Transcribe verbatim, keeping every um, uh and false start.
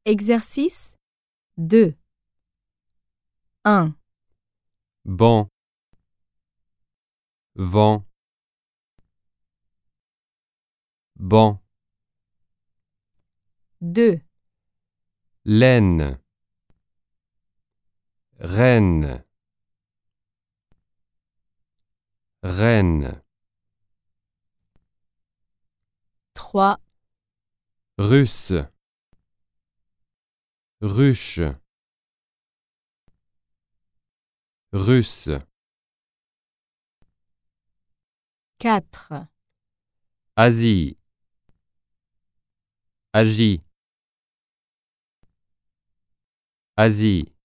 Exercice deux. un. Banc, vent, banc, deux. laine, reine, reine, trois. russe, ruche, russe, quatre. Asie, agit, Asie.